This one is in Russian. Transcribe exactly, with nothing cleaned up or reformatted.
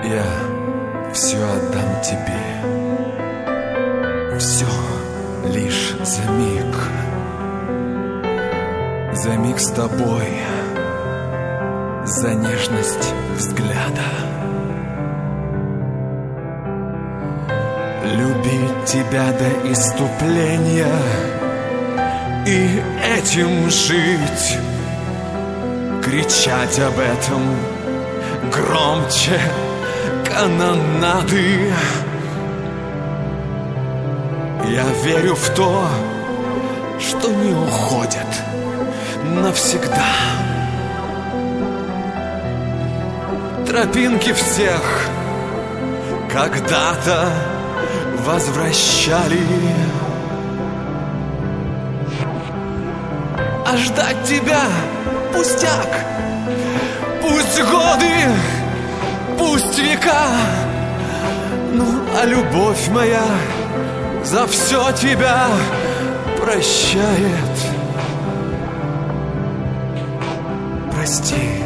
Я все отдам тебе. Все лишь за миг. За миг с тобой. За нежность взгляда. Любить тебя до исступления и этим жить. Кричать об этом громче канонады. Я верю в то, что не уходит навсегда. Тропинки всех когда-то возвращали. А ждать тебя пустяк. Пусть годы, пусть века. Ну, а любовь моя за все тебя прощает. Прости.